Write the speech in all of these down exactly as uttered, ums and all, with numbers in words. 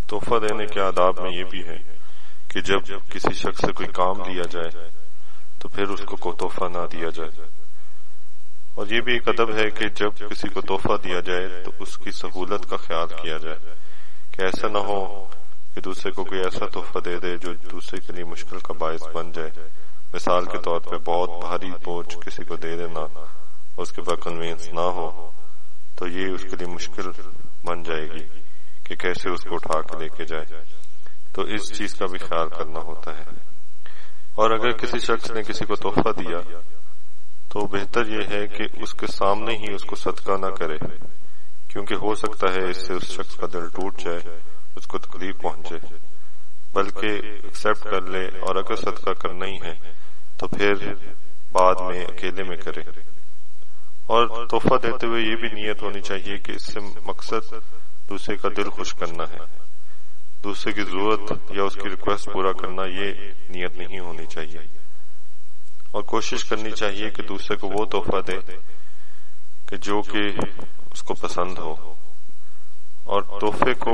تحفہ دینے کے آداب میں یہ بھی ہے کہ جب کسی شخص سے کوئی کام لیا جائے تو پھر اس کو کوئی تحفہ نہ دیا جائے، اور یہ بھی ایک ادب ہے کہ جب کسی کو تحفہ دیا جائے تو اس کی سہولت کا خیال کیا جائے، کہ ایسا نہ ہو کہ دوسرے کو کوئی ایسا تحفہ دے دے جو دوسرے کے لیے مشکل کا باعث بن جائے۔ مثال کے طور پہ بہت بھاری بوجھ کسی کو دے دینا اور اس کے بعد کنوینس نہ ہو تو یہ اس کے لیے مشکل بن جائے گی کہ کیسے اس کو اٹھا کے لے کے جائے، تو اس چیز کا بھی خیال کرنا ہوتا ہے۔ اور اگر کسی شخص نے کسی کو تحفہ دیا تو بہتر یہ ہے کہ اس کے سامنے ہی اس کو صدقہ نہ کرے، کیونکہ ہو سکتا ہے اس سے اس شخص کا دل ٹوٹ جائے، اس کو تکلیف پہنچے، بلکہ ایکسپٹ کر لے، اور اگر صدقہ کرنا ہی ہے تو پھر بعد میں اکیلے میں کرے۔ اور تحفہ دیتے ہوئے یہ بھی نیت ہونی چاہیے کہ اس سے مقصد دوسرے کا دل خوش کرنا ہے، دوسرے کی ضرورت یا اس کی ریکویسٹ پورا کرنا یہ نیت نہیں ہونی چاہیے۔ اور کوشش کرنی چاہیے کہ دوسرے کو وہ تحفہ دے کہ جو کہ اس کو پسند ہو، اور تحفے کو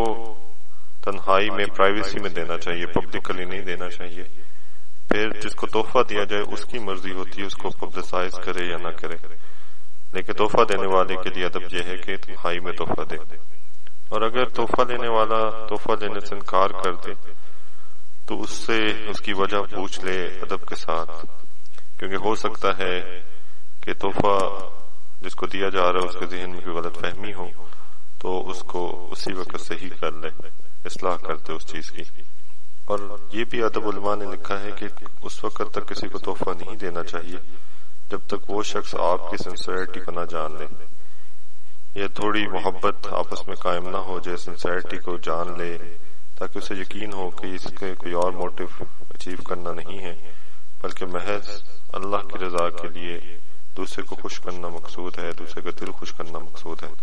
تنہائی میں، پرائیویسی میں دینا چاہیے، پبلکلی نہیں دینا چاہیے۔ پھر جس کو تحفہ دیا جائے اس کی مرضی ہوتی ہے اس کو پبلسائز کرے یا نہ کرے، لیکن تحفہ دینے والے کے لیے ادب یہ ہے کہ تنہائی میں تحفہ دے۔ اور اگر تحفہ لینے والا تحفہ لینے سے انکار کر دے تو اس سے اس کی وجہ پوچھ لے ادب کے ساتھ، کیونکہ ہو سکتا ہے کہ تحفہ جس کو دیا جا رہا ہے اس کے ذہن میں کوئی غلط فہمی ہو تو اس کو اسی وقت صحیح کر لے، اصلاح کر دے اس چیز کی۔ اور یہ بھی ادب علماء نے لکھا ہے کہ اس وقت تک کسی کو تحفہ نہیں دینا چاہیے جب تک وہ شخص آپ کی سنسیئرٹی کو نہ جان لے، یا تھوڑی محبت آپس میں قائم نہ ہو جائے، سنسیئرٹی کو جان لے تاکہ اسے یقین ہو کہ اس کے کوئی اور موٹیو اچیو کرنا نہیں ہے، بلکہ محض اللہ کی رضا کے لیے دوسرے کو خوش کرنا مقصود ہے، دوسرے کا دل خوش کرنا مقصود ہے۔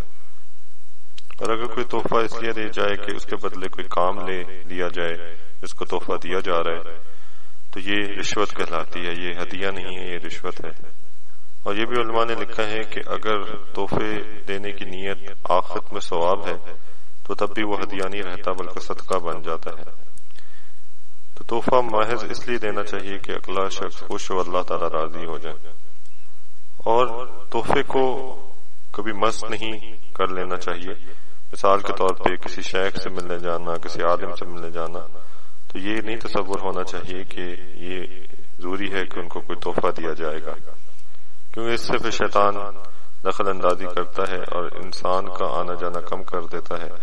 اور اگر کوئی تحفہ اس لیے دے جائے کہ اس کے بدلے کوئی کام لے لیا جائے جس کو تحفہ دیا جا رہا ہے تو یہ رشوت کہلاتی ہے، یہ ہدیہ نہیں ہے، یہ رشوت ہے۔ اور یہ بھی علماء نے لکھا ہے کہ اگر تحفے دینے کی نیت آخرت میں ثواب ہے تو تب بھی وہ ہدیہ نہیں رہتا بلکہ صدقہ بن جاتا ہے۔ تو تحفہ محض اس لیے دینا چاہیے کہ اگلا شخص خوش ہو، اللہ تعالیٰ راضی ہو جائے۔ اور تحفے کو کبھی مست نہیں کر لینا چاہیے، مثال کے طور پہ کسی شیخ سے ملنے جانا، کسی عالم سے ملنے جانا، تو یہ نہیں تصور ہونا چاہیے کہ یہ ضروری ہے کہ ان کو کوئی تحفہ دیا جائے گا، کیونکہ اس سے پھر شیطان دخل اندازی کرتا ہے اور انسان کا آنا جانا کم کر دیتا ہے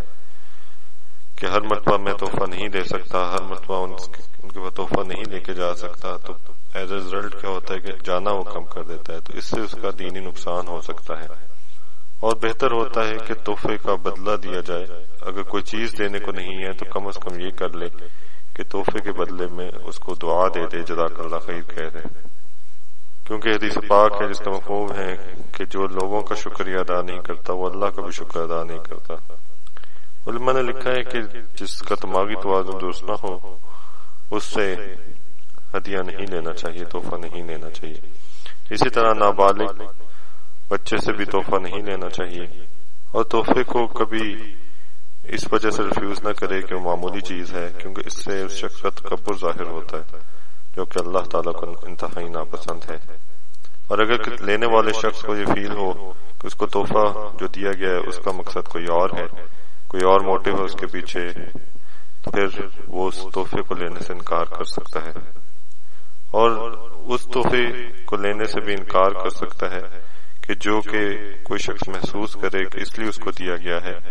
کہ ہر مرتبہ میں تحفہ نہیں دے سکتا، ہر مرتبہ ان کے پاس تحفہ نہیں لے کے جا سکتا، تو ایز اے ریزلٹ کیا ہوتا ہے کہ جانا وہ کم کر دیتا ہے، تو اس سے اس کا دینی نقصان ہو سکتا ہے۔ اور بہتر ہوتا ہے کہ تحفے کا بدلہ دیا جائے، اگر کوئی چیز دینے کو نہیں ہے تو کم از کم یہ کر لے کہ تحفے کے بدلے میں اس کو دعا دے دے، جزاک اللہ خیر کہہ دے، کیونکہ حدیث پاک ہے جس کا مفہوم ہے کہ جو لوگوں کا شکریہ ادا نہیں کرتا وہ اللہ کا بھی شکر ادا نہیں کرتا۔ علماء نے لکھا ہے کہ جس کا دماغی توازن درست نہ ہو اس سے ہدیہ نہیں لینا چاہیے، تحفہ نہیں لینا چاہیے۔ اسی طرح نابالغ بچے سے بھی تحفہ نہیں لینا چاہیے، اور تحفے کو کبھی اس وجہ سے ریفیوز نہ کرے کہ وہ معمولی چیز ہے، کیونکہ اس سے اس شخص کا تکبر ظاہر ہوتا ہے جو کہ اللہ تعالیٰ کو انتہائی ناپسند ہے۔ اور اگر لینے والے شخص کو یہ فیل ہو کہ اس کو تحفہ جو دیا گیا ہے اس کا مقصد کوئی اور ہے، کوئی اور موٹیو ہے اس کے پیچھے، تو پھر وہ اس تحفے کو لینے سے انکار کر سکتا ہے، اور اس تحفے کو لینے سے بھی انکار کر سکتا ہے کہ جو کہ کوئی شخص محسوس کرے کہ اس لیے اس کو دیا گیا ہے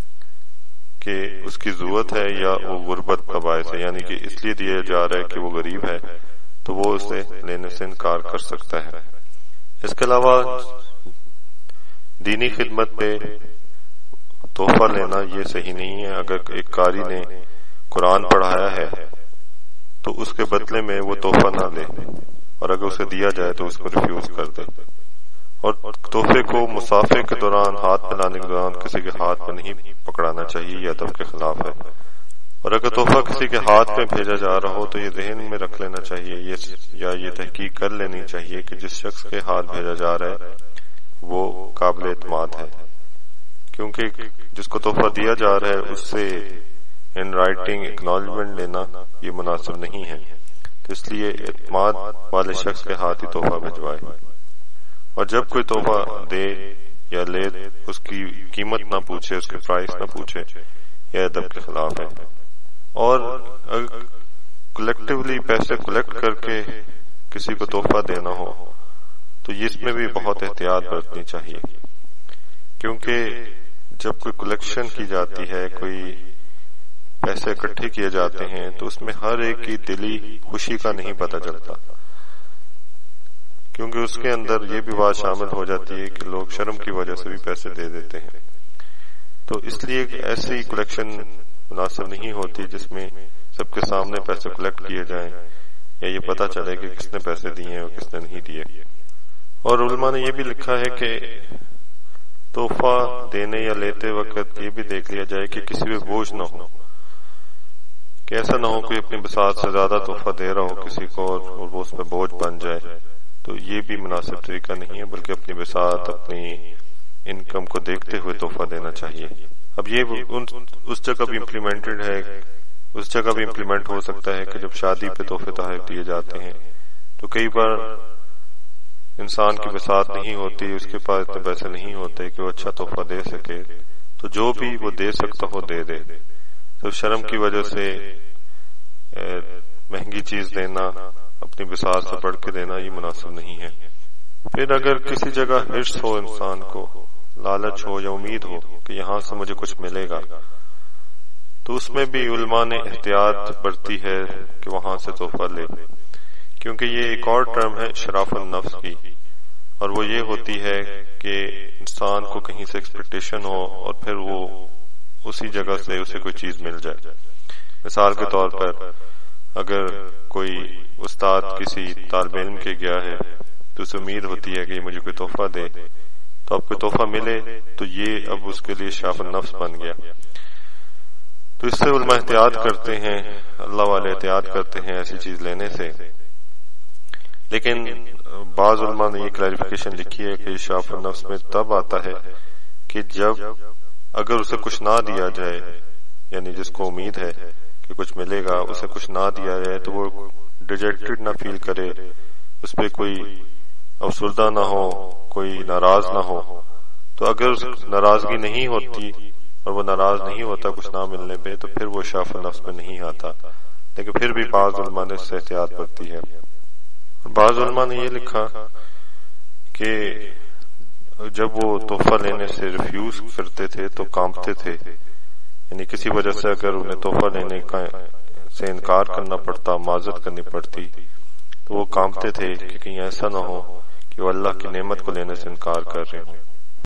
کہ اس کی ضرورت ہے یا وہ غربت کا باعث ہے، یعنی کہ اس لیے دیا جا رہا ہے کہ وہ غریب ہے، تو وہ اسے لینے سے انکار کر سکتا ہے۔ اس کے علاوہ دینی خدمت پہ تحفہ لینا یہ صحیح نہیں ہے۔ اگر ایک قاری نے قرآن پڑھایا ہے تو اس کے بدلے میں وہ تحفہ نہ لے، اور اگر اسے دیا جائے تو اس کو ریفیوز کر دے۔ اور تحفے کو مسافر کے دوران، ہاتھ پھیلانے کے دوران کسی کے ہاتھ میں نہیں پکڑانا چاہیے، یہ ادب کے خلاف ہے۔ اور اگر تحفہ کسی کے ہاتھ میں بھیجا جا رہا ہو تو یہ ذہن میں رکھ لینا چاہیے یا یہ تحقیق کر لینی چاہیے کہ جس شخص کے ہاتھ بھیجا جا رہا ہے وہ قابل اعتماد ہے، کیونکہ جس کو تحفہ دیا جا رہا ہے اس سے ان رائٹنگ اکنالجمنٹ لینا یہ مناسب نہیں ہے، تو اس لیے اعتماد والے شخص کے ہاتھ ہی تحفہ بھجوائے، اور جب کوئی تحفہ دے یا لے اس کی قیمت نہ پوچھے، اس کے پرائس نہ پوچھے، یہ ادب کے خلاف ہے۔ اور کلیکٹیولی پیسے کلیکٹ کر کے کسی کو تحفہ دینا ہو تو اس میں بھی بہت احتیاط برتنی چاہیے، کیونکہ جب کوئی کلیکشن کی جاتی ہے، کوئی پیسے اکٹھے کیے جاتے ہیں، تو اس میں ہر ایک کی دلی خوشی کا نہیں پتہ چلتا، کیونکہ اس کے اندر یہ بھی بات شامل ہو جاتی ہے کہ لوگ شرم کی وجہ سے بھی پیسے دے دیتے ہیں۔ تو اس لیے ایسی کلیکشن مناسب نہیں ہوتی جس میں سب کے سامنے پیسے کلیکٹ کیے جائیں یا یہ پتہ چلے کہ کس نے پیسے دیے اور کس نے نہیں دیے۔ اور علماء نے یہ بھی لکھا ہے کہ تحفہ دینے یا لیتے وقت یہ بھی دیکھ لیا جائے کہ کسی پہ بوجھ نہ ہو، کہ ایسا نہ ہو کوئی اپنی بساط سے زیادہ تحفہ دے رہا ہو کسی کو اور وہ اس پہ بوجھ بن جائے، تو یہ بھی مناسب طریقہ نہیں ہے، بلکہ اپنی بساط، اپنی انکم کو دیکھتے ہوئے تحفہ دینا چاہیے۔ اب یہ اس جگہ بھی امپلیمنٹڈ ہے، اس جگہ بھی امپلیمنٹ ہو سکتا ہے کہ جب شادی پہ تحفے تحائف دیے جاتے ہیں تو کئی بار انسان کی بساط نہیں ہوتی، اس کے پاس اتنے پیسے نہیں ہوتے کہ وہ اچھا تحفہ دے سکے، تو جو بھی وہ دے سکتا ہو دے دے۔ تو شرم کی وجہ سے مہنگی چیز دینا، اپنی بساط سے بڑھ کے دینا، یہ مناسب نہیں ہے۔ پھر اگر کسی جگہ حرص ہو، انسان کو لالچ ہو یا امید ہو کہ یہاں سے مجھے کچھ ملے گا، تو اس میں بھی علماء نے احتیاط برتی ہے کہ وہاں سے تحفہ لے، کیونکہ یہ ایک اور ٹرم ہے شراف النفس کی، اور وہ یہ ہوتی ہے کہ انسان کو کہیں سے ایکسپیکٹیشن ہو اور پھر وہ اسی جگہ سے اسے کوئی چیز مل جائے۔ مثال کے طور پر اگر کوئی استاد کسی طالب علم کے گیا ہے تو اسے امید ہوتی ہے کہ مجھے کوئی تحفہ دے، تو اب کوئی تحفہ ملے تو یہ اب اس کے لیے شراف النفس بن گیا۔ تو اس سے علماء احتیاط کرتے ہیں، اللہ والے احتیاط کرتے ہیں ایسی چیز لینے سے۔ لیکن بعض علماء نے یہ کلیریفیکیشن لکھی ہے کہ شراف النفس میں تب آتا ہے کہ جب اگر اسے کچھ نہ دیا جائے، یعنی جس کو امید ہے کہ کچھ ملے گا، اسے کچھ نہ دیا جائے تو وہ ڈیجیکٹڈ نہ فیل کرے، اس پہ کوئی افسردہ نہ ہو، کوئی ناراض نہ ہو۔ تو اگر ناراضگی نہیں ہوتی اور وہ ناراض نہیں ہوتا کچھ نہ ملنے پہ، تو پھر وہ شراف النفس میں نہیں آتا، لیکن پھر بھی بعض علماء نے اس سے احتیاط برتی ہے۔ بعض علماء نے یہ لکھا کہ جب وہ تحفہ لینے سے ریفیوز کرتے تھے تو کانپتے تھے، یعنی کسی وجہ سے اگر انہیں تحفہ لینے کا سے انکار کرنا پڑتا، معذرت کرنی پڑتی، تو وہ کانپتے تھے کہ کہیں ایسا نہ ہو کہ وہ اللہ کی نعمت کو لینے سے انکار کر رہے ہوں۔